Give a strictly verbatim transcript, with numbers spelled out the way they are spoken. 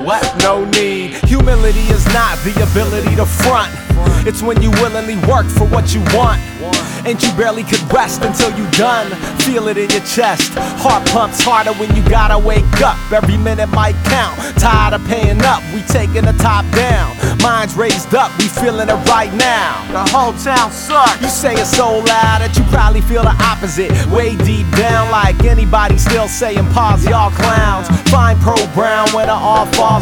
What? No need. Humility is not the ability to front. It's when you willingly work for what you want. And you barely could rest until you done. Feel it in your chest. Heart pumps harder when you gotta wake up. Every minute might count. Tired of paying up, we taking the top down. Minds raised up, we feeling it right now. The whole town sucks. You say it so loud that you probably feel the opposite. Way deep down, like anybody still saying pause, y'all clowns. Fine pro brown when it all falls